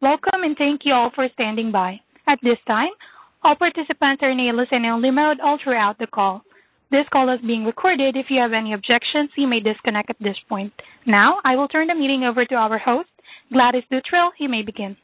Welcome and thank you all for standing by. At this time, all participants are in a listen-only mode all throughout the call. This call is being recorded. If you have any objections, you may disconnect at this point. Now, I will turn the meeting over to our host, Gladys Dutrill. You may begin.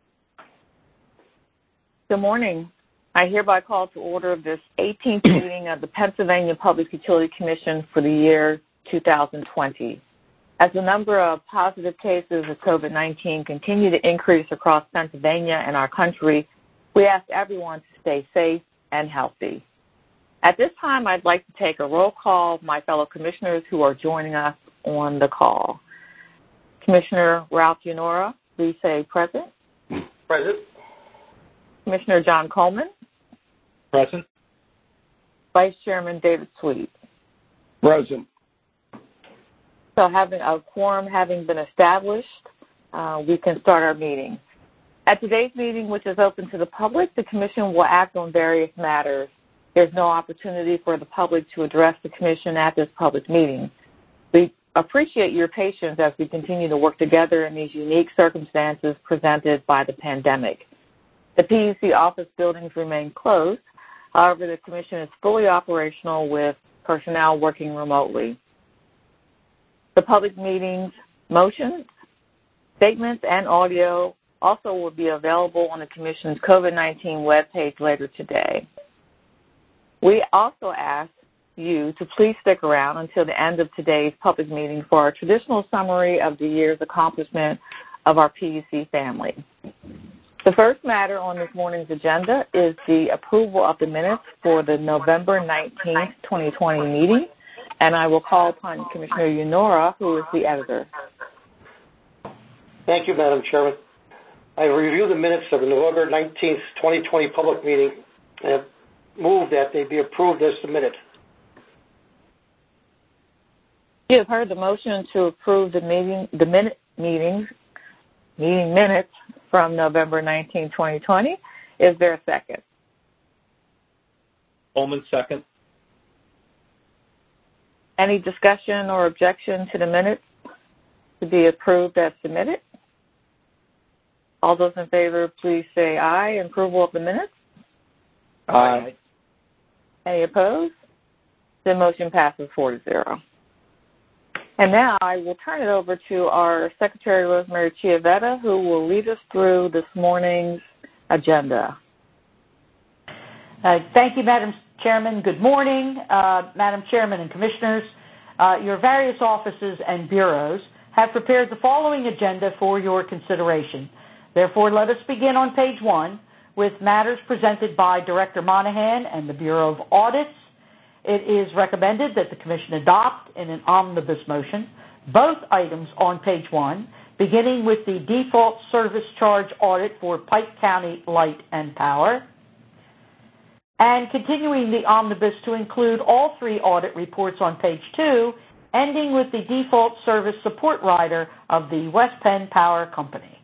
Good morning. I hereby call to order this 18th meeting of the Pennsylvania Public Utility Commission for the year 2020. As the number of positive cases of COVID-19 continue to increase across Pennsylvania and our country, we ask everyone to stay safe and healthy. At this time, I'd like to take a roll call of my fellow commissioners who are joining us on the call. Commissioner Ralph Unora, please say present. Present. Commissioner John Coleman. Present. Vice Chairman David Sweet. Present. So having a quorum having been established, we can start our meeting. At today's meeting, which is open to the public, the Commission will act on various matters. There's no opportunity for the public to address the Commission at this public meeting. We appreciate your patience as we continue to work together in these unique circumstances presented by the pandemic. The PUC office buildings remain closed. However, the Commission is fully operational with personnel working remotely. The public meetings, motions, statements, and audio also will be available on the Commission's COVID-19 webpage later today. We also ask you to please stick around until the end of today's public meeting for our traditional summary of the year's accomplishment of our PUC family. The first matter on this morning's agenda is the approval of the minutes for the November 19th, 2020 meeting, and I will call upon Commissioner Unora, who is the editor. Thank you, Madam Chairman. I reviewed the minutes of the November 19th, 2020 public meeting and have moved that they be approved as submitted. You have heard the motion to approve the meeting minutes from November 19, 2020. Is there a second? Coleman, second. Any discussion or objection to the minutes to be approved as submitted? All those in favor, please say aye in approval of the minutes. Aye. Any opposed? The motion passes 4-0. And now I will turn it over to our Secretary, Rosemary Chiavetta, who will lead us through this morning's agenda. Thank you, Madam Chairman. Good morning, Madam Chairman and Commissioners. Your various offices and bureaus have prepared the following agenda for your consideration. Therefore, let us begin on page 1 with matters presented by Director Monahan and the Bureau of Audits. It is recommended that the Commission adopt in an omnibus motion both items on page 1, beginning with the default service charge audit for Pike County Light and Power, and continuing the omnibus to include all 3 audit reports on page 2, ending with the default service support rider of the West Penn Power Company.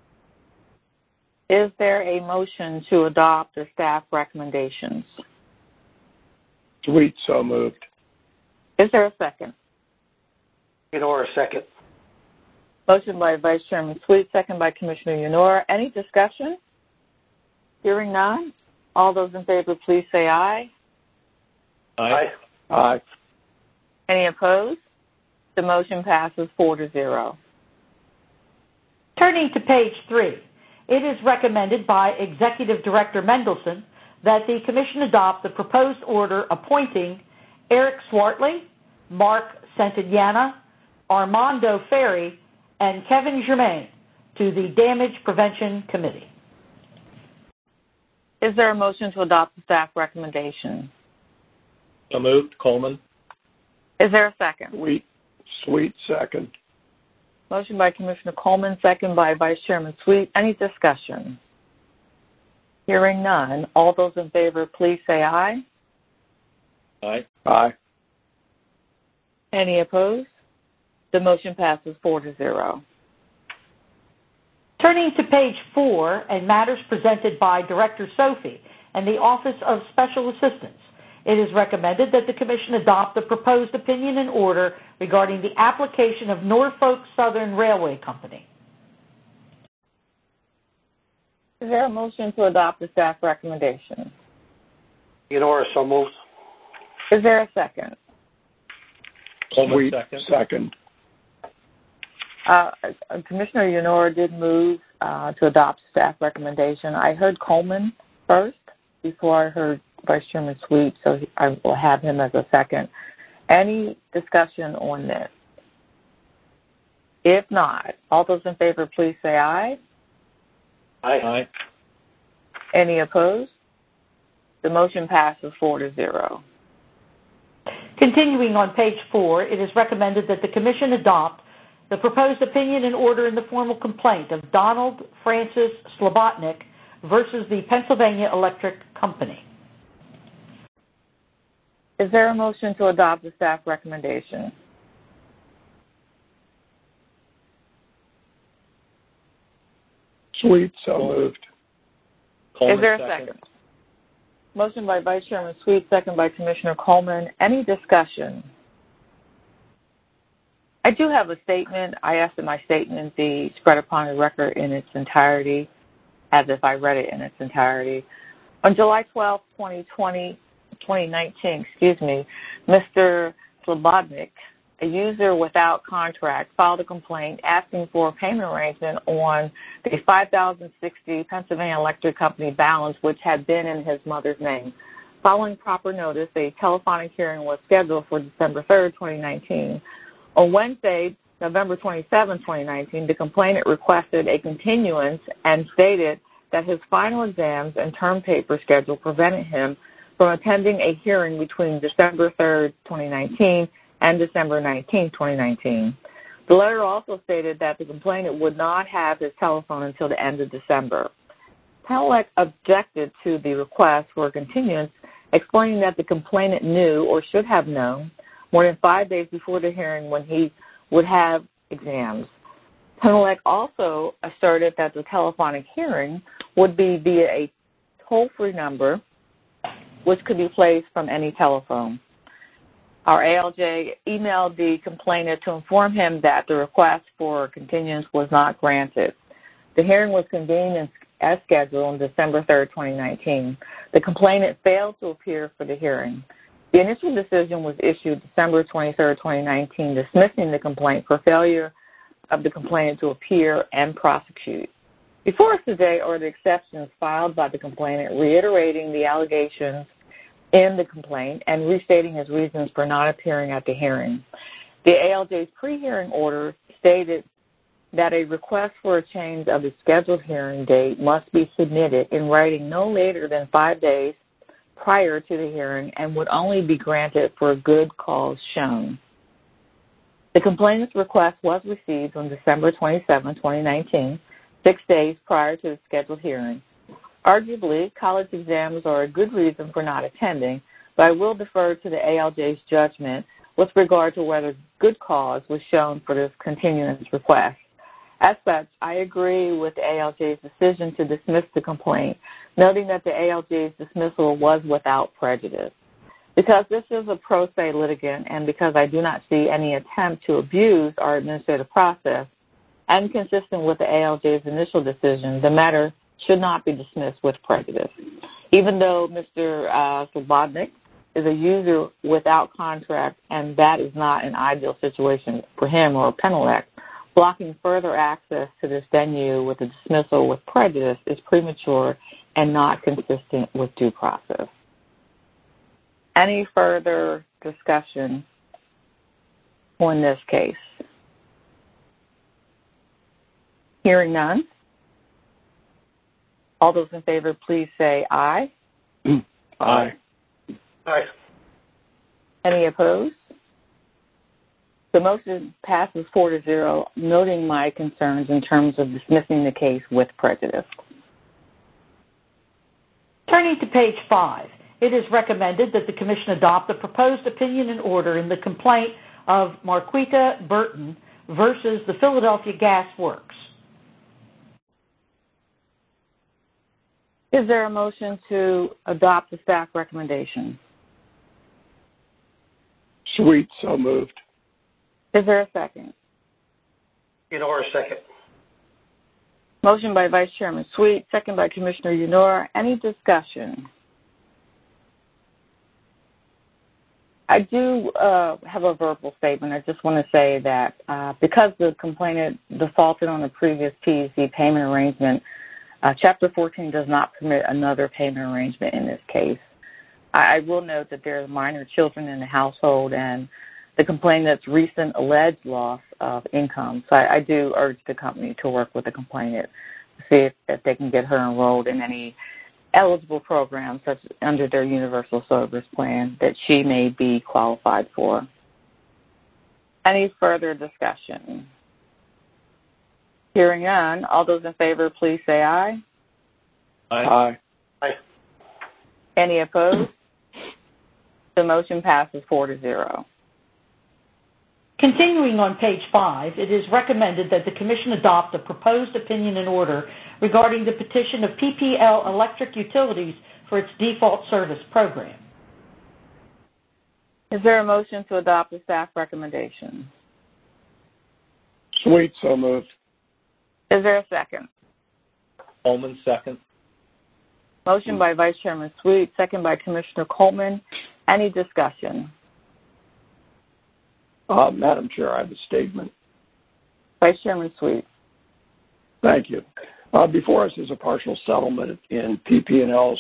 Is there a motion to adopt the staff recommendations? Sweet, so moved. Is there a second? Unora, second. Motion by Vice Chairman Sweet, second by Commissioner Unora. Any discussion? Hearing none. All those in favor, please say aye. Aye. Aye. Any opposed? The motion passes 4-0. Turning to page 3, it is recommended by Executive Director Mendelson that the Commission adopt the proposed order appointing Eric Swartley, Mark Santillana, Armando Ferry, and Kevin Germain to the Damage Prevention Committee. Is there a motion to adopt the staff recommendation? So moved. Coleman. Is there a second? Sweet, second. Motion by Commissioner Coleman, second by Vice Chairman Sweet. Any discussion? Hearing none. All those in favor, please say aye. Aye. Aye. Any opposed? The motion passes 4-0. Turning to page 4 and matters presented by Director Sophie and the Office of Special Assistance, it is recommended that the Commission adopt the proposed opinion and order regarding the application of Norfolk Southern Railway Company. Is there a motion to adopt the staff recommendation? Unora, so moved. Is there a second? Coleman, Sweet, second. Commissioner Unora did move to adopt staff recommendation. I heard Coleman first before I heard Vice Chairman Sweet, so I will have him as a second. Any discussion on this? If not, all those in favor, please say aye. Aye. Aye. Any opposed? The motion passes 4-0. Continuing on page 4, it is recommended that the Commission adopt the proposed opinion and order in the formal complaint of Donald Francis Slobodnik versus the Pennsylvania Electric Company. Is there a motion to adopt the staff recommendation? Sweet, so moved. Coleman, Is there a second? Motion by Vice Chairman Sweet, second by Commissioner Coleman. Any discussion? I do have a statement. I asked that my statement be spread upon the record in its entirety, as if I read it in its entirety. On July 12, 2019, Mr. Slobodnik, a user without contract, filed a complaint asking for a payment arrangement on the 5,060 Pennsylvania Electric Company balance, which had been in his mother's name. Following proper notice, a telephonic hearing was scheduled for December 3, 2019. On Wednesday, November 27, 2019, the complainant requested a continuance and stated that his final exams and term paper schedule prevented him from attending a hearing between December 3, 2019 and December 19, 2019. The letter also stated that the complainant would not have his telephone until the end of December. Penelec objected to the request for a continuance, explaining that the complainant knew or should have known more than 5 days before the hearing when he would have exams. Penelec also asserted that the telephonic hearing would be via a toll-free number, which could be placed from any telephone. Our ALJ emailed the complainant to inform him that the request for continuance was not granted. The hearing was convened as scheduled on December 3, 2019. The complainant failed to appear for the hearing. The initial decision was issued December 23, 2019, dismissing the complaint for failure of the complainant to appear and prosecute. Before us today are the exceptions filed by the complainant, reiterating the allegations in the complaint and restating his reasons for not appearing at the hearing. The ALJ's pre-hearing order stated that a request for a change of the scheduled hearing date must be submitted in writing no later than 5 days prior to the hearing and would only be granted for a good cause shown. The complainant's request was received on December 27, 2019, 6 days prior to the scheduled hearing. Arguably, college exams are a good reason for not attending, but I will defer to the ALJ's judgment with regard to whether good cause was shown for this continuance request. As such, I agree with the ALJ's decision to dismiss the complaint, noting that the ALJ's dismissal was without prejudice. Because this is a pro se litigant and because I do not see any attempt to abuse our administrative process, and consistent with the ALJ's initial decision, the matter should not be dismissed with prejudice. Even though Mr. Slobodnik is a user without contract, and that is not an ideal situation for him or Penelec, blocking further access to this venue with a dismissal with prejudice is premature and not consistent with due process. Any further discussion on this case? Hearing none. All those in favor, please say aye. Aye. Aye. Any opposed? The motion passes 4-0, noting my concerns in terms of dismissing the case with prejudice. Turning to page 5, it is recommended that the Commission adopt the proposed opinion and order in the complaint of Marquita Burton versus the Philadelphia Gas Works. Is there a motion to adopt the staff recommendation? Sweet, so moved. Is there a second? Unora, second. Motion by Vice Chairman Sweet, second by Commissioner Yanor. Any discussion? I do have a verbal statement. I just want to say that because the complainant defaulted on a previous PUC payment arrangement, Chapter 14 does not permit another payment arrangement in this case. I will note that there are minor children in the household and the complainant's recent alleged loss of income. So I do urge the company to work with the complainant to see if they can get her enrolled in any eligible programs such as under their universal service plan that she may be qualified for. Any further discussion? Hearing none, all those in favor, please say aye. Aye. Aye. Any opposed? The motion passes 4-0. Continuing on page 5, it is recommended that the Commission adopt a proposed opinion and order regarding the petition of PPL Electric Utilities for its default service program. Is there a motion to adopt the staff recommendation? Sweet, so moved. Is there a second? Coleman, second. Motion by Vice Chairman Sweet, second by Commissioner Coleman. Any discussion? Madam Chair, I have a statement. Vice Chairman Sweet. Thank you. Before us is a partial settlement in PP&L's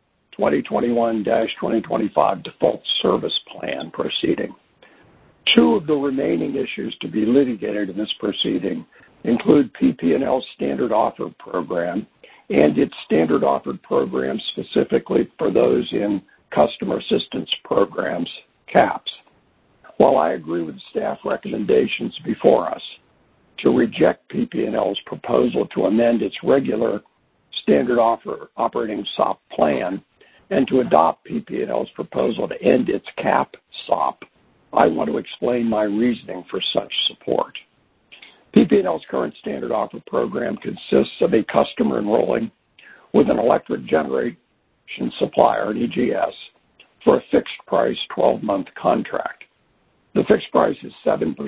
2021-2025 default service plan proceeding. Two of the remaining issues to be litigated in this proceeding include PP&L's standard offer program and its standard offered program specifically for those in customer assistance programs, CAPS. While I agree with the staff recommendations before us to reject PP&L's proposal to amend its regular standard offer operating SOP plan and to adopt PP&L's proposal to end its CAP SOP, I want to explain my reasoning for such support. PP&L's current standard offer program consists of a customer enrolling with an electric generation supplier, an EGS, for a fixed price 12-month contract. The fixed price is 7%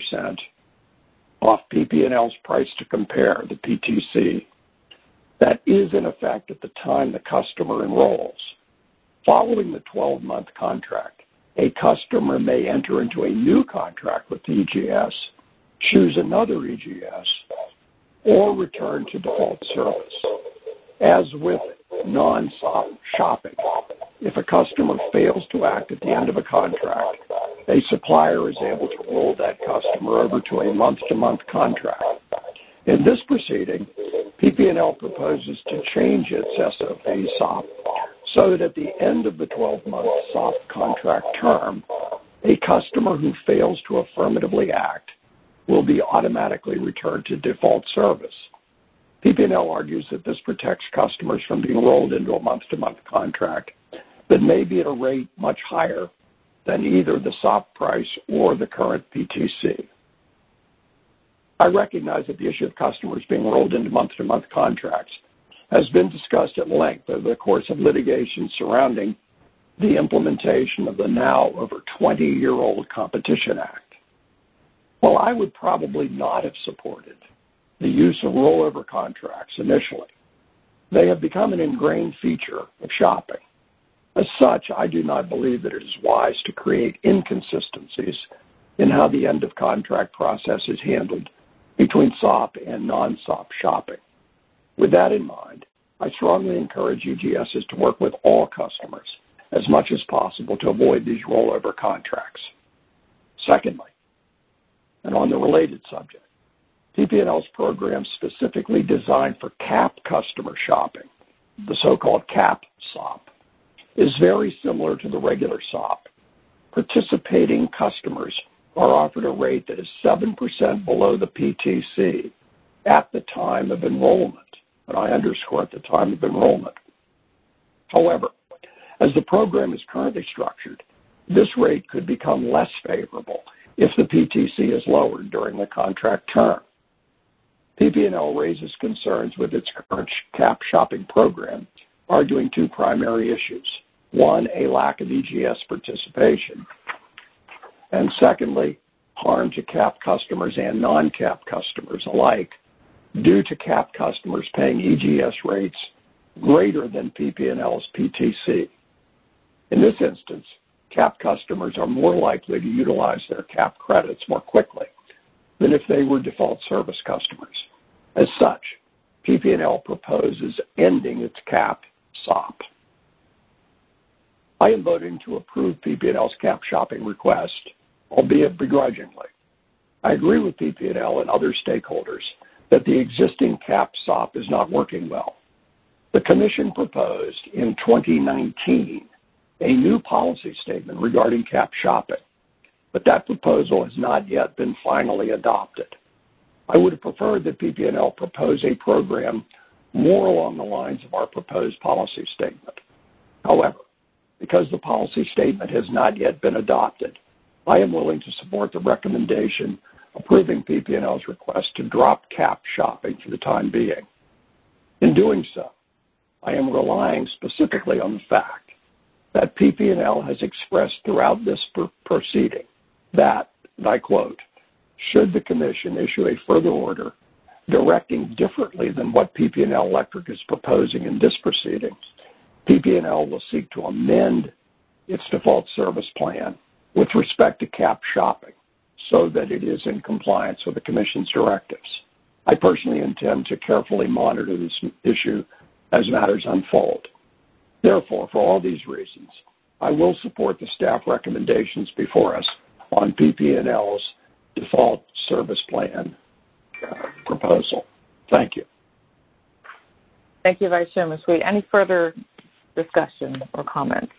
off PP&L's price to compare, the PTC. That is in effect at the time the customer enrolls. Following the 12-month contract, a customer may enter into a new contract with the EGS, choose another EGS, or return to default service. As with non-SOP shopping, if a customer fails to act at the end of a contract, a supplier is able to roll that customer over to a month-to-month contract. In this proceeding, PP&L proposes to change its SOP so that at the end of the 12-month SOP contract term, a customer who fails to affirmatively act will be automatically returned to default service. PP&L argues that this protects customers from being rolled into a month-to-month contract that may be at a rate much higher than either the SOP price or the current PTC. I recognize that the issue of customers being rolled into month-to-month contracts has been discussed at length over the course of litigation surrounding the implementation of the now over 20-year-old Competition Act. While I would probably not have supported the use of rollover contracts initially, they have become an ingrained feature of shopping. As such, I do not believe that it is wise to create inconsistencies in how the end-of-contract process is handled between SOP and non-SOP shopping. With that in mind, I strongly encourage EGSs to work with all customers as much as possible to avoid these rollover contracts. Secondly, and on the related subject, PP&L's program specifically designed for CAP customer shopping, the so-called CAP SOP, is very similar to the regular SOP. Participating customers are offered a rate that is 7% below the PTC at the time of enrollment, and I underscore at the time of enrollment. However, as the program is currently structured, this rate could become less favorable if the PTC is lowered during the contract term. PP&L raises concerns with its current CAP shopping program, arguing two primary issues. One, a lack of EGS participation, and secondly, harm to CAP customers and non-CAP customers alike due to CAP customers paying EGS rates greater than PP&L's PTC. In this instance, CAP customers are more likely to utilize their CAP credits more quickly than if they were default service customers. As such, PP&L proposes ending its CAP SOP. I am voting to approve PP&L's CAP shopping request, albeit begrudgingly. I agree with PP&L and other stakeholders that the existing CAP SOP is not working well. The Commission proposed in 2019 a new policy statement regarding CAP shopping, but that proposal has not yet been finally adopted. I would have preferred that PP&L propose a program more along the lines of our proposed policy statement. However, because the policy statement has not yet been adopted, I am willing to support the recommendation approving PP&L's request to drop CAP shopping for the time being. In doing so, I am relying specifically on the fact that PP&L has expressed throughout this proceeding that, and I quote, should the Commission issue a further order directing differently than what PP&L Electric is proposing in this proceeding, PP&L will seek to amend its default service plan with respect to CAP shopping so that it is in compliance with the Commission's directives. I personally intend to carefully monitor this issue as matters unfold. Therefore, for all these reasons, I will support the staff recommendations before us on PP&L's default service plan proposal. Thank you. Thank you, Vice Chairman Sweet. Any further discussion or comments?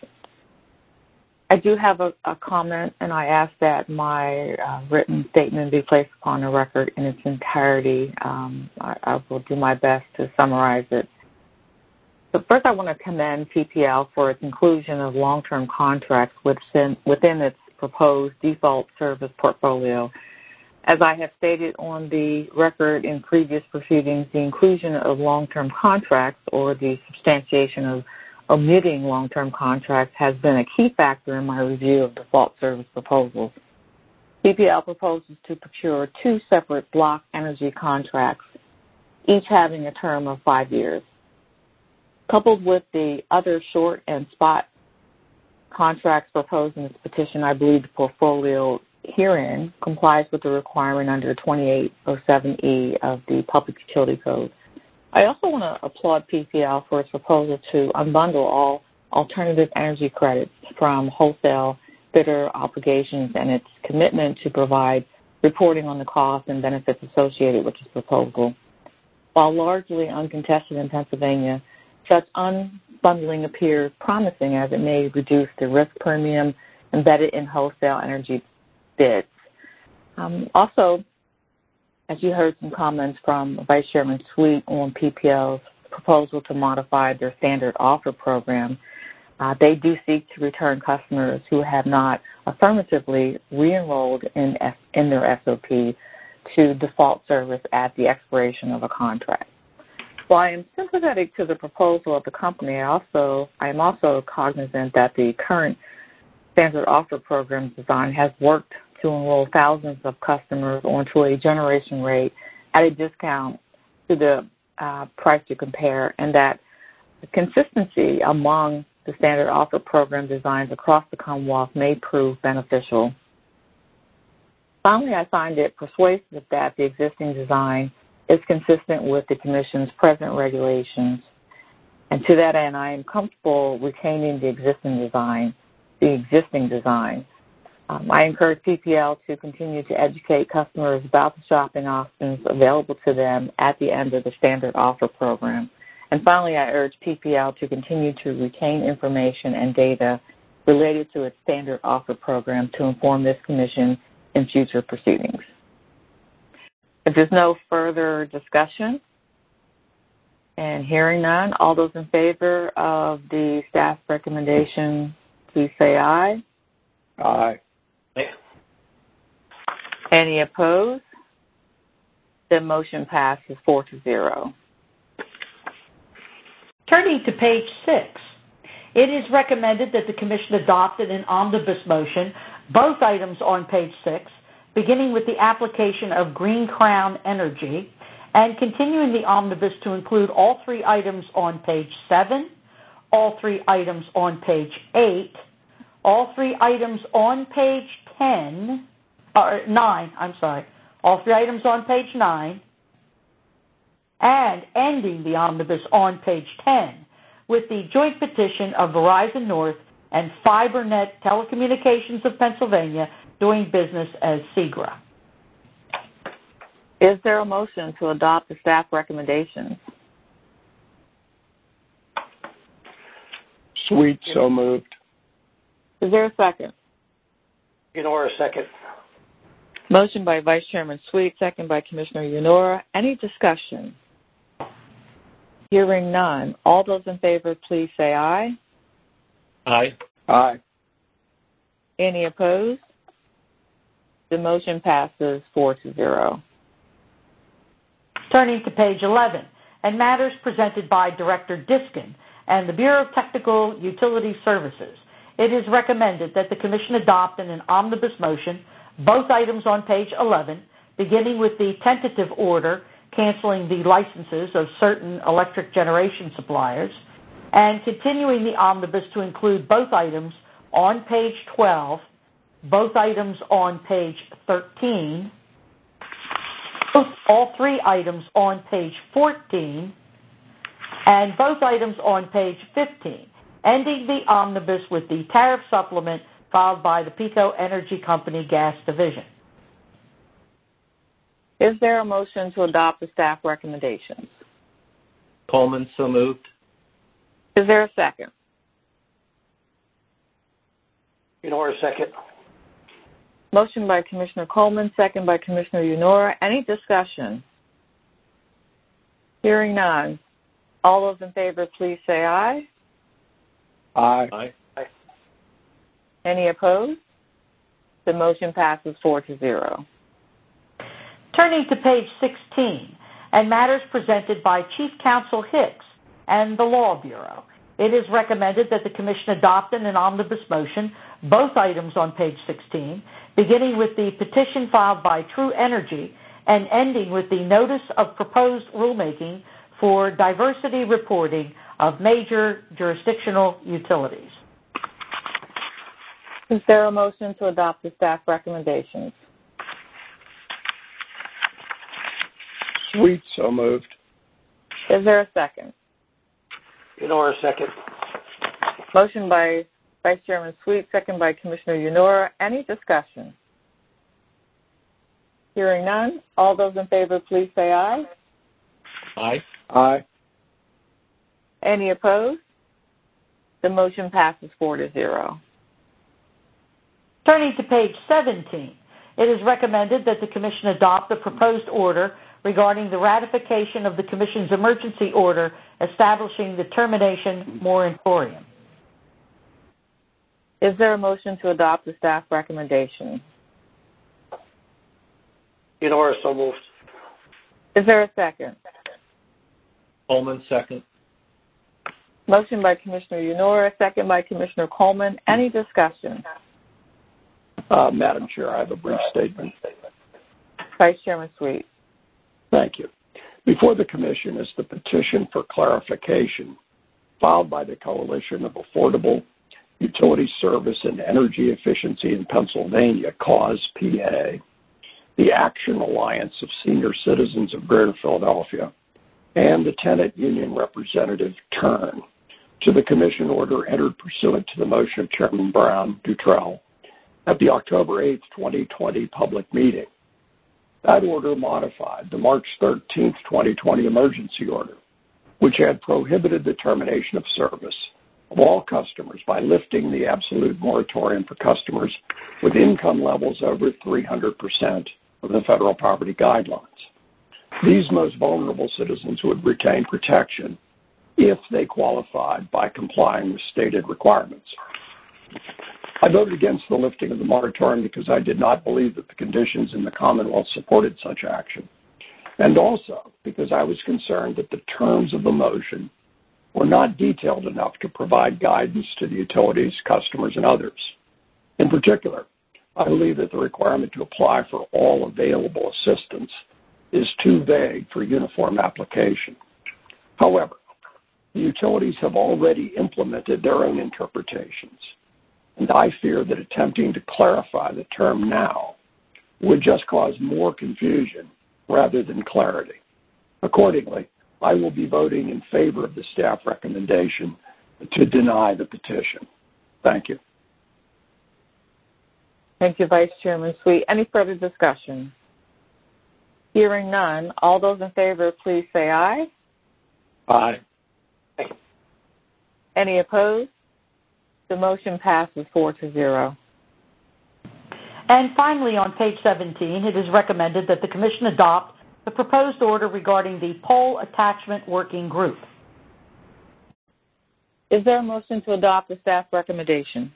I do have a comment, and I ask that my written statement be placed upon the record in its entirety. I will do my best to summarize it. So first, I want to commend PPL for its inclusion of long-term contracts within its proposed default service portfolio. As I have stated on the record in previous proceedings, the inclusion of long-term contracts or the substantiation of omitting long-term contracts has been a key factor in my review of default service proposals. PPL proposes to procure 2 separate block energy contracts, each having a term of 5 years. Coupled with the other short and spot contracts proposed in this petition, I believe the portfolio herein complies with the requirement under 2807E of the Public Utility Code. I also want to applaud PPL for its proposal to unbundle all alternative energy credits from wholesale bidder obligations and its commitment to provide reporting on the costs and benefits associated with this proposal. While largely uncontested in Pennsylvania, such unbundling appears promising as it may reduce the risk premium embedded in wholesale energy bids. Also, as you heard some comments from Vice Chairman Sweet on PPL's proposal to modify their standard offer program, they do seek to return customers who have not affirmatively re-enrolled in their SOP to default service at the expiration of a contract. While I am sympathetic to the proposal of the company, I am also cognizant that the current standard offer program design has worked to enroll thousands of customers onto a generation rate at a discount to the price to compare, and that the consistency among the standard offer program designs across the Commonwealth may prove beneficial. Finally, I find it persuasive that the existing design is consistent with the Commission's present regulations, and to that end, I am comfortable retaining the existing design. I encourage PPL to continue to educate customers about the shopping options available to them at the end of the standard offer program. And finally, I urge PPL to continue to retain information and data related to its standard offer program to inform this Commission in future proceedings. If there's no further discussion, and hearing none, all those in favor of the staff recommendation, please say aye. Aye. Any opposed? The motion passes 4-0. Turning to page 6, it is recommended that the Commission adopt an omnibus motion, both items on page 6, beginning with the application of Green Crown Energy and continuing the omnibus to include all 3 items on page 7, all 3 items on page 8, all 3 items on page 9, all 3 items on page 9, and ending the omnibus on page 10 with the joint petition of Verizon North and FiberNet Telecommunications of Pennsylvania doing business as SEGRA. Is there a motion to adopt the staff recommendations? Sweet, so moved. Is there a second? Unora, second. Motion by Vice Chairman Sweet, second by Commissioner Unora. Any discussion? Hearing none. All those in favor, please say aye. Aye. Aye. Any opposed? The motion passes 4-0. Turning to page 11, and matters presented by Director Diskin and the Bureau of Technical Utility Services. It is recommended that the Commission adopt in an omnibus motion both items on page 11, beginning with the tentative order canceling the licenses of certain electric generation suppliers, and continuing the omnibus to include both items on page 12, both items on page 13, all 3 items on page 14, and both items on page 15, ending the omnibus with the tariff supplement filed by the PECO Energy Company Gas Division. Is there a motion to adopt the staff recommendations? Coleman, so moved. Is there a second? Unora, second. Motion by Commissioner Coleman, second by Commissioner Unora. Any discussion? Hearing none. All those in favor, please say aye. Aye. Aye. Any opposed? The motion passes 4-0. Turning to page 16, and matters presented by Chief Counsel Hicks and the Law Bureau. It is recommended that the Commission adopt in an omnibus motion both items on page 16, beginning with the petition filed by True Energy and ending with the notice of proposed rulemaking for diversity reporting of major jurisdictional utilities. Is there a motion to adopt the staff recommendations? Sweet, so moved. Is there a second? Unora, second. Motion by Vice Chairman Sweet, second by Commissioner Unora. Any discussion? Hearing none. All those in favor, please say aye. Aye. Aye. Any opposed? The motion passes 4-0. Turning to page 17, it is recommended that the Commission adopt the proposed order regarding the ratification of the Commission's emergency order establishing the termination moratorium. Is there a motion to adopt the staff recommendation? Unora, so moved. Is there a second? Coleman, second. Motion by Commissioner Unora, second by Commissioner Coleman. Any discussion? Madam Chair, I have a brief statement. Vice Chairman Sweet. Thank you. Before the Commission is the petition for clarification filed by the Coalition of Affordable Utility Service and Energy Efficiency in Pennsylvania, CAUSE-PA, the Action Alliance of Senior Citizens of Greater Philadelphia, and the Tenant Union Representative TURN to the Commission order entered pursuant to the motion of Chairman Brown Dutrell at the October 8, 2020 public meeting. That order modified the March 13, 2020 emergency order, which had prohibited the termination of service of all customers by lifting the absolute moratorium for customers with income levels over 300% of the federal poverty guidelines. These most vulnerable citizens would retain protection if they qualified by complying with stated requirements. I voted against the lifting of the moratorium because I did not believe that the conditions in the Commonwealth supported such action, and also because I was concerned that the terms of the motion were not detailed enough to provide guidance to the utilities, customers, and others. In particular, I believe that the requirement to apply for all available assistance is too vague for uniform application. However, the utilities have already implemented their own interpretations, and I fear that attempting to clarify the term now would just cause more confusion rather than clarity. Accordingly, I will be voting in favor of the staff recommendation to deny the petition. Thank you. Thank you, Vice Chairman Sweet. Any further discussion? Hearing none, all those in favor, please say aye. Aye. Any opposed? The motion passes 4-0. And finally, on page 17, it is recommended that the Commission adopt the proposed order regarding the Pole Attachment Working Group. Is there a motion to adopt the staff recommendation?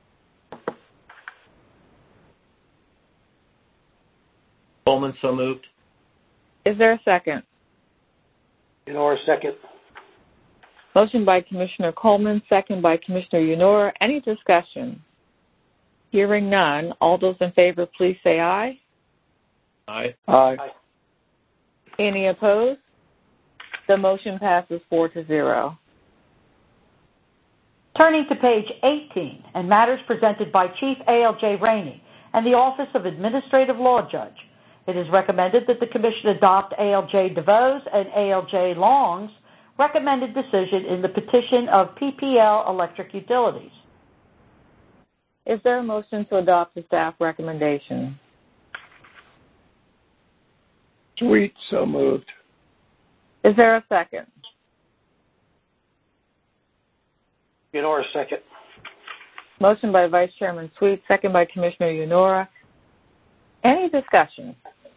Coleman, so moved. Is there a second? Unora, second. Motion by Commissioner Coleman, second by Commissioner Unora. Any discussion? Hearing none, all those in favor, please say aye. Aye. Aye. Any opposed? The motion passes 4-0. Turning to page 18, and matters presented by Chief ALJ Rainey and the Office of Administrative Law Judge, it is recommended that the Commission adopt ALJ DeVos and ALJ Long's recommended decision in the petition of PPL Electric Utilities. Is there a motion to adopt the staff recommendation? Sweet, so moved. Is there a second? Unora, second. Motion by Vice Chairman Sweet, second by Commissioner Unora. Any discussion?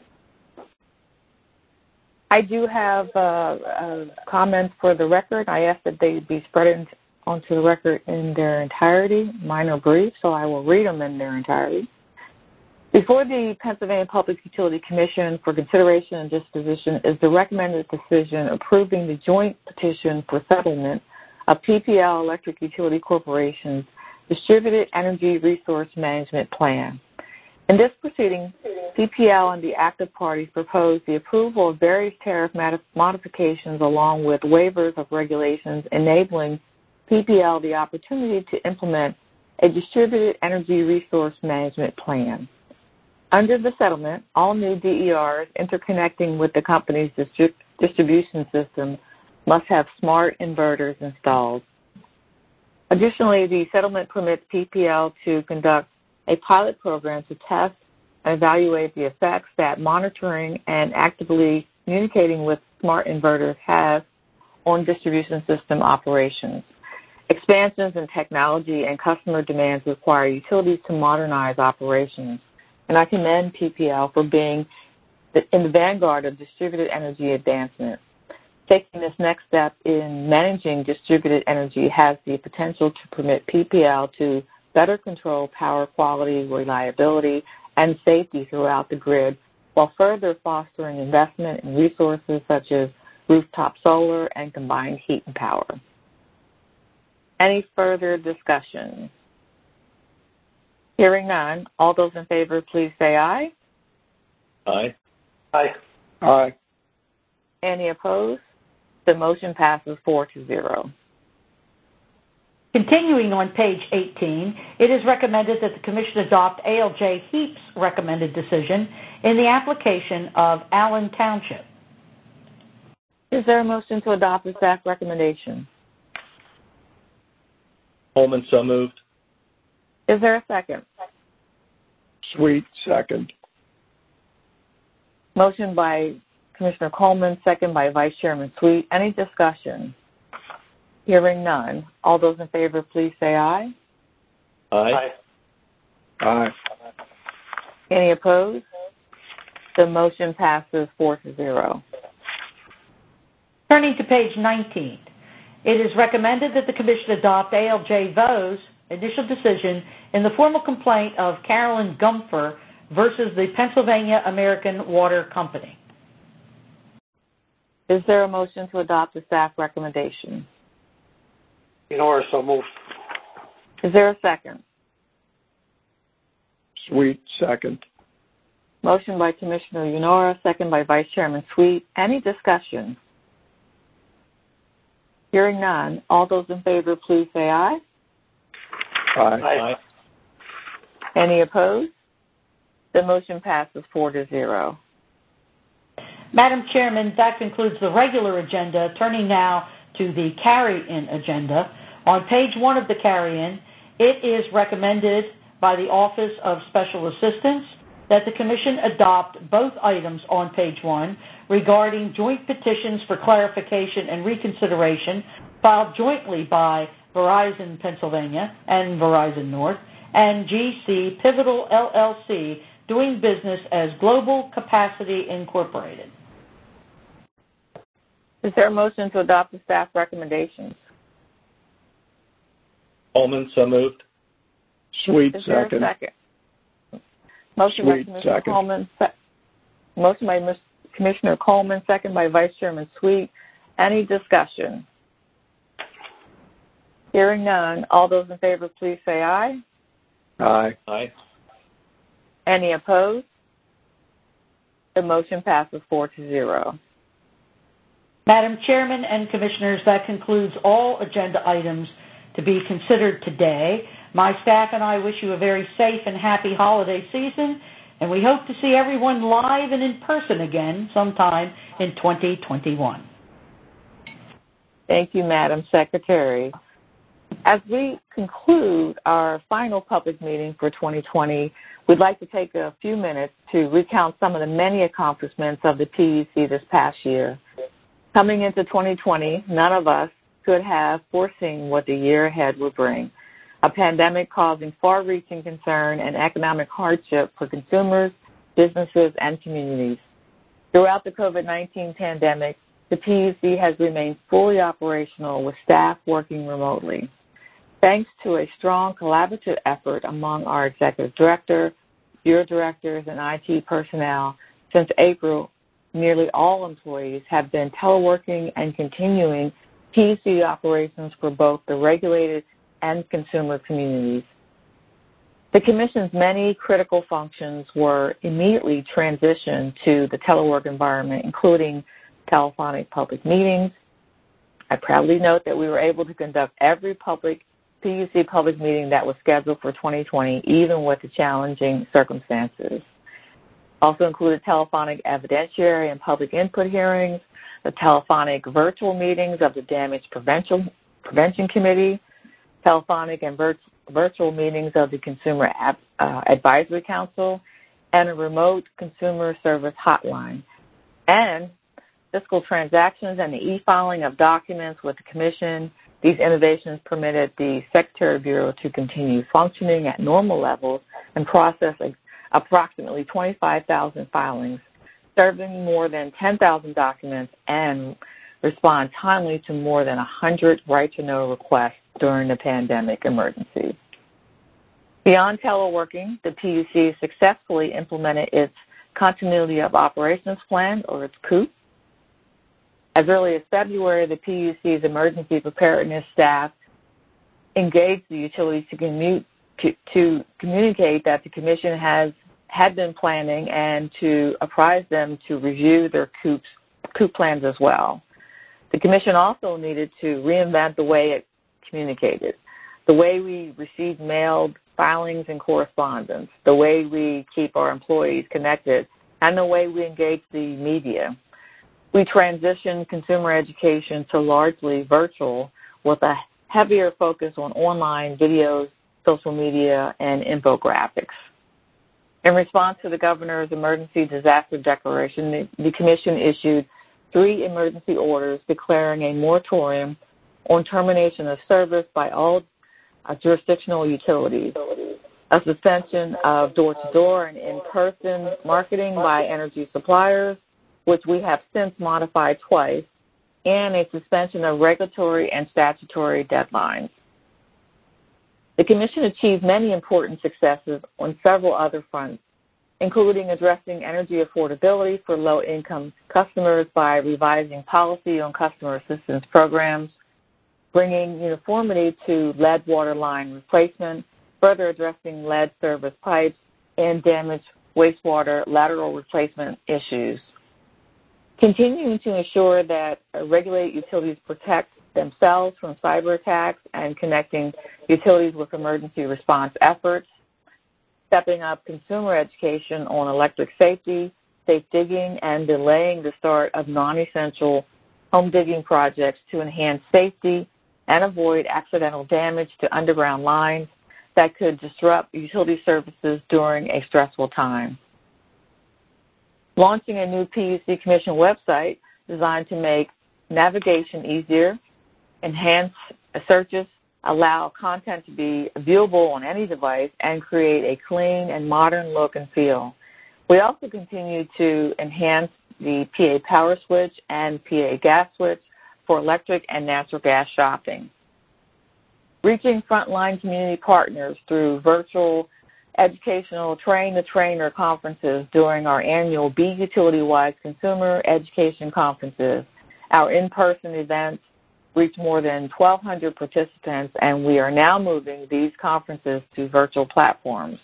I do have comments for the record. I ask that they be spread onto the record in their entirety. Mine are brief, so I will read them in their entirety. Before the Pennsylvania Public Utility Commission for consideration and disposition is the recommended decision approving the joint petition for settlement of PPL Electric Utility Corporation's Distributed Energy Resource Management Plan. In this proceeding, PPL and the active parties proposed the approval of various tariff modifications along with waivers of regulations enabling PPL the opportunity to implement a Distributed Energy Resource Management Plan. Under the settlement, all new DERs interconnecting with the company's distribution system must have smart inverters installed. Additionally, the settlement permits PPL to conduct a pilot program to test and evaluate the effects that monitoring and actively communicating with smart inverters has on distribution system operations. Expansions in technology and customer demands require utilities to modernize operations, and I commend PPL for being in the vanguard of distributed energy advancement. Taking this next step in managing distributed energy has the potential to permit PPL to better control power quality, reliability, and safety throughout the grid, while further fostering investment in resources such as rooftop solar and combined heat and power. Any further discussion? Hearing none, all those in favor, please say aye. Aye. Aye. Aye. Any opposed? The motion passes 4-0. Continuing on page 18, it is recommended that the Commission adopt ALJ HEAP's recommended decision in the application of Allen Township. Is there a motion to adopt the staff recommendation? Coleman, so moved. Is there a second? Sweet, second. Motion by Commissioner Coleman, second by Vice Chairman Sweet. Any discussion? Hearing none. All those in favor, please say aye. Aye. Aye. Any opposed? The motion passes 4-0. Turning to page 19, it is recommended that the Commission adopt ALJ Vo's initial decision in the formal complaint of Carolyn Gumpfer versus the Pennsylvania American Water Company. Is there a motion to adopt the staff recommendation? Unora, so moved. Is there a second? Sweet, second. Motion by Commissioner Yanora, second by Vice Chairman Sweet. Any discussion? Hearing none. All those in favor, please say aye. Aye. Any opposed? The motion passes 4-0. Madam Chairman, that concludes the regular agenda. Turning now to the carry-in agenda. On page 1 of the carry-in, it is recommended by the Office of Special Assistance that the Commission adopt both items on page 1 regarding joint petitions for clarification and reconsideration filed jointly by Verizon Pennsylvania and Verizon North and GC Pivotal LLC doing business as Global Capacity Incorporated. Is there a motion to adopt the staff recommendations? Coleman, so moved. Sweet, Is there second. a second? Motion by Sweet, Commissioner second. Coleman. Motion by Commissioner Coleman, second by Vice Chairman Sweet. Any discussion? Hearing none. All those in favor, please say aye. Aye. Aye. Any opposed? The motion passes 4-0. Madam Chairman and Commissioners, that concludes all agenda items to be considered today. My staff and I wish you a very safe and happy holiday season, and we hope to see everyone live and in person again sometime in 2021. Thank you, Madam Secretary. As we conclude our final public meeting for 2020, we'd like to take a few minutes to recount some of the many accomplishments of the PUC this past year. Coming into 2020, none of us could have foreseen what the year ahead would bring. A pandemic causing far-reaching concern and economic hardship for consumers, businesses, and communities. Throughout the COVID-19 pandemic, the PUC has remained fully operational with staff working remotely. Thanks to a strong collaborative effort among our executive director, bureau directors, and IT personnel, since April, nearly all employees have been teleworking and continuing PUC operations for both the regulated and consumer communities. The Commission's many critical functions were immediately transitioned to the telework environment, including telephonic public meetings. I proudly note that we were able to conduct every PUC public meeting that was scheduled for 2020, even with the challenging circumstances. Also included telephonic evidentiary and public input hearings, the telephonic virtual meetings of the Damage Prevention Committee, telephonic and virtual meetings of the Consumer Advisory Council, and a remote consumer service hotline. And fiscal transactions and the e-filing of documents with the Commission. These innovations permitted the Secretary Bureau to continue functioning at normal levels and process approximately 25,000 filings, serving more than 10,000 documents, and respond timely to more than 100 right-to-know requests during the pandemic emergency. Beyond teleworking, the PUC successfully implemented its Continuity of Operations Plan, or its COOP. As early as February, the PUC's emergency preparedness staff engaged the utilities to communicate that the Commission had been planning and to apprise them to review their COOP plans as well. The Commission also needed to reinvent the way it communicated, the way we receive mailed filings and correspondence, the way we keep our employees connected, and the way we engage the media. We transitioned consumer education to largely virtual with a heavier focus on online videos, social media, and infographics. In response to the Governor's emergency disaster declaration, the Commission issued 3 emergency orders declaring a moratorium on termination of service by all jurisdictional utilities, a suspension of door-to-door and in-person marketing by energy suppliers, which we have since modified twice, and a suspension of regulatory and statutory deadlines. The Commission achieved many important successes on several other fronts, including addressing energy affordability for low-income customers by revising policy on customer assistance programs, bringing uniformity to lead water line replacement, further addressing lead service pipes, and damage wastewater lateral replacement issues. Continuing to ensure that regulated utilities protect themselves from cyber attacks and connecting utilities with emergency response efforts. Stepping up consumer education on electric safety, safe digging, and delaying the start of non-essential home digging projects to enhance safety and avoid accidental damage to underground lines that could disrupt utility services during a stressful time. Launching a new PUC Commission website designed to make navigation easier, enhance searches, allow content to be viewable on any device, and create a clean and modern look and feel. We also continue to enhance the PA Power Switch and PA Gas Switch for electric and natural gas shopping. Reaching frontline community partners through virtual educational train-the-trainer conferences during our annual Be Utility-Wise Consumer Education Conferences. Our in-person events reach more than 1,200 participants, and we are now moving these conferences to virtual platforms.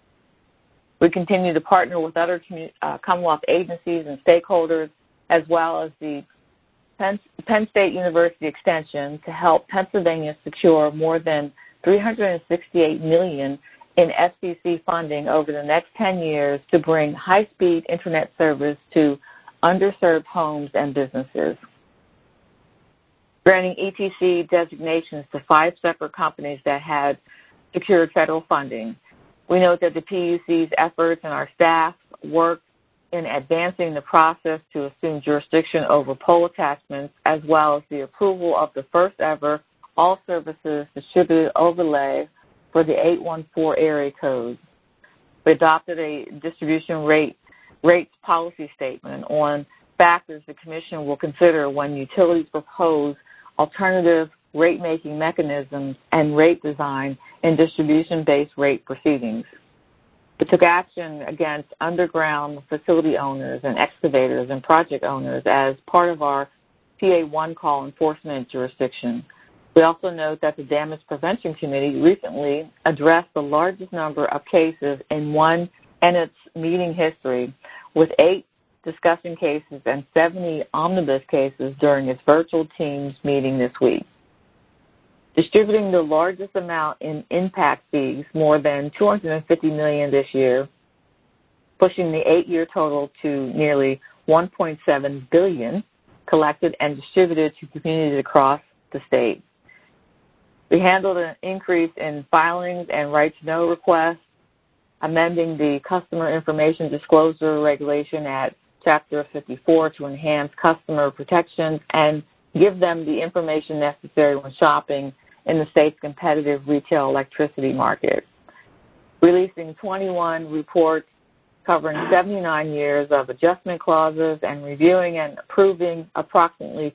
We continue to partner with other Commonwealth agencies and stakeholders, as well as the Penn State University Extension, to help Pennsylvania secure more than $368 million in FCC funding over the next 10 years to bring high-speed internet service to underserved homes and businesses. Granting ETC designations to 5 separate companies that had secured federal funding. We note that the PUC's efforts and our staff work in advancing the process to assume jurisdiction over pole attachments, as well as the approval of the first ever all services distributed overlay for the 814 area code. We adopted a distribution rates policy statement on factors the Commission will consider when utilities propose alternative rate-making mechanisms and rate design in distribution-based rate proceedings. We took action against underground facility owners and excavators and project owners as part of our PA One Call enforcement jurisdiction. We also note that the Damage Prevention Committee recently addressed the largest number of cases in its meeting history, with 8 discussion cases and 70 omnibus cases during its virtual Teams meeting this week. Distributing the largest amount in impact fees, more than $250 million this year, pushing the 8-year total to nearly $1.7 billion collected and distributed to communities across the state. We handled an increase in filings and right-to-know requests, amending the Customer Information Disclosure Regulation at Chapter 54 to enhance customer protections and give them the information necessary when shopping in the state's competitive retail electricity market. Releasing 21 reports covering 79 years of adjustment clauses and reviewing and approving approximately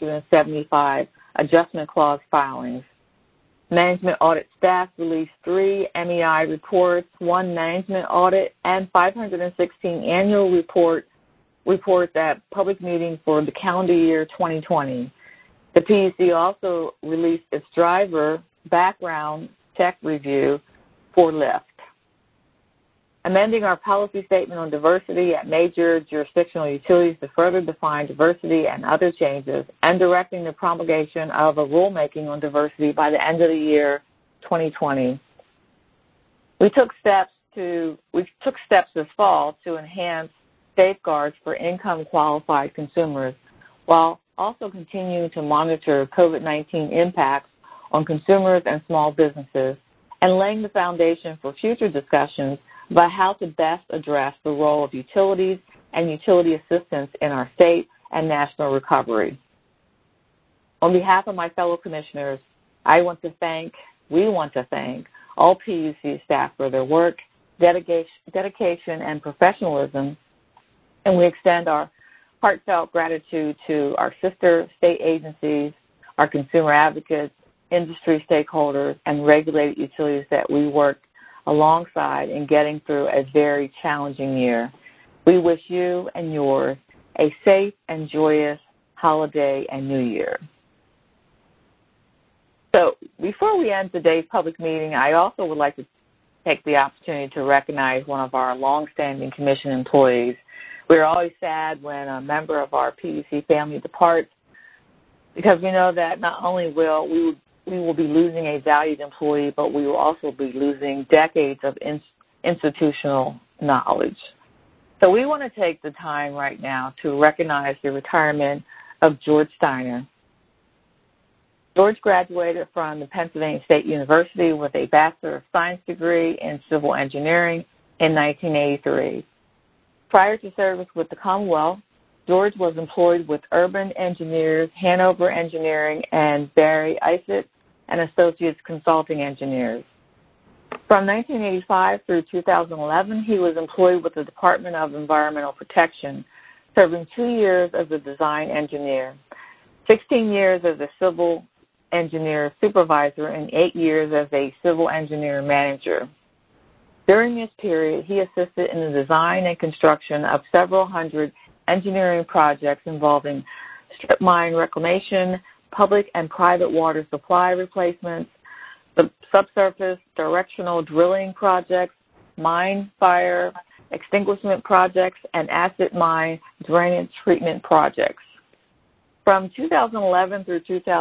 375 adjustment clause filings. Management audit staff released 3 MEI reports, 1 management audit, and 516 annual reports at public meetings for the calendar year 2020. The PUC also released its driver background check review for Lyft. Amending our policy statement on diversity at major jurisdictional utilities to further define diversity and other changes, and directing the promulgation of a rulemaking on diversity by the end of the year 2020. We took steps this fall to enhance safeguards for income-qualified consumers, while also continuing to monitor COVID-19 impacts on consumers and small businesses, and laying the foundation for future discussions about how to best address the role of utilities and utility assistance in our state and national recovery. On behalf of my fellow commissioners, we want to thank all PUC staff for their work, dedication, and professionalism, and we extend our heartfelt gratitude to our sister state agencies, our consumer advocates, industry stakeholders, and regulated utilities that we work alongside in getting through a very challenging year. We wish you and yours a safe and joyous holiday and New Year. So before we end today's public meeting, I also would like to take the opportunity to recognize one of our longstanding commission employees. We're always sad when a member of our PUC family departs, because we know that not only will we will be losing a valued employee, but we will also be losing decades of institutional knowledge. So we want to take the time right now to recognize the retirement of George Steiner. George graduated from the Pennsylvania State University with a Bachelor of Science degree in Civil Engineering in 1983. Prior to service with the Commonwealth, George was employed with Urban Engineers, Hanover Engineering, and Barry Isett and Associates Consulting Engineers. From 1985 through 2011, he was employed with the Department of Environmental Protection, serving 2 years as a design engineer, 16 years as a civil engineer supervisor, and 8 years as a civil engineer manager. During this period, he assisted in the design and construction of several hundred engineering projects involving strip mine reclamation, public and private water supply replacements, subsurface directional drilling projects, mine fire extinguishment projects, and acid mine drainage treatment projects. From 2011 through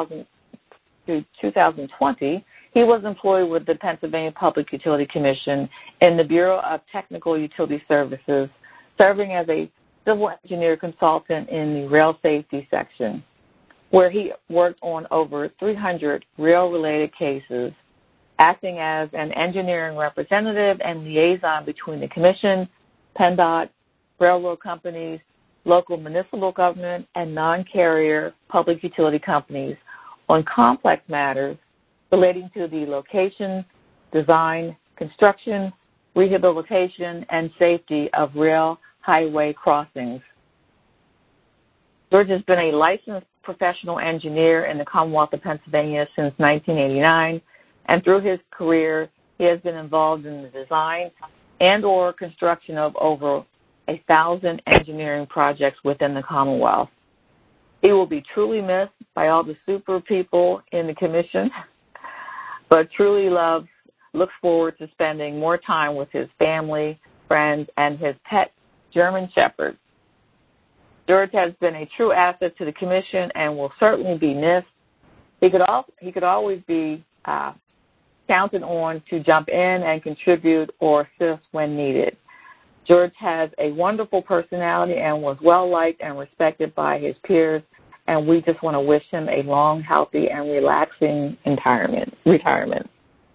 2020, he was employed with the Pennsylvania Public Utility Commission in the Bureau of Technical Utility Services, serving as a civil engineer consultant in the rail safety section, where he worked on over 300 rail-related cases, acting as an engineering representative and liaison between the Commission, PennDOT, railroad companies, local municipal government, and non-carrier public utility companies on complex matters relating to the location, design, construction, rehabilitation, and safety of rail highway crossings. George has been a licensed professional engineer in the Commonwealth of Pennsylvania since 1989, and through his career, he has been involved in the design and or construction of over 1,000 engineering projects within the Commonwealth. He will be truly missed by all the super people in the Commission, but truly looks forward to spending more time with his family, friends, and his pet German Shepherd. George has been a true asset to the Commission and will certainly be missed. He could always be counted on to jump in and contribute or assist when needed. George has a wonderful personality and was well-liked and respected by his peers, and we just want to wish him a long, healthy, and relaxing retirement.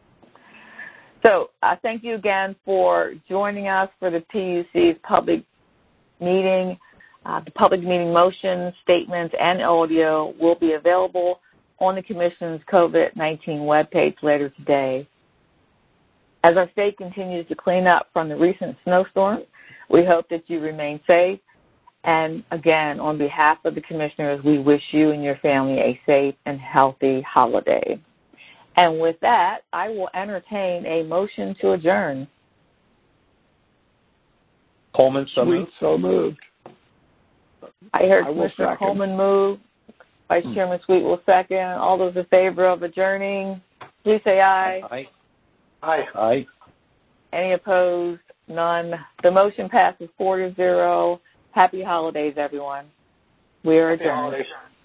So thank you again for joining us for the PUC's public meeting. The public meeting motions, statements, and audio will be available on the Commission's COVID-19 webpage later today. As our state continues to clean up from the recent snowstorm, we hope that you remain safe. And again, on behalf of the Commissioners, we wish you and your family a safe and healthy holiday. And with that, I will entertain a motion to adjourn. Coleman, so moved. So moved. I heard Commissioner Coleman move. Vice Chairman Sweet will second. All those in favor of adjourning, please say aye. Aye. Aye. Aye. Any opposed? None. The motion passes 4-0. Happy holidays, everyone. We are adjourned. Happy holidays.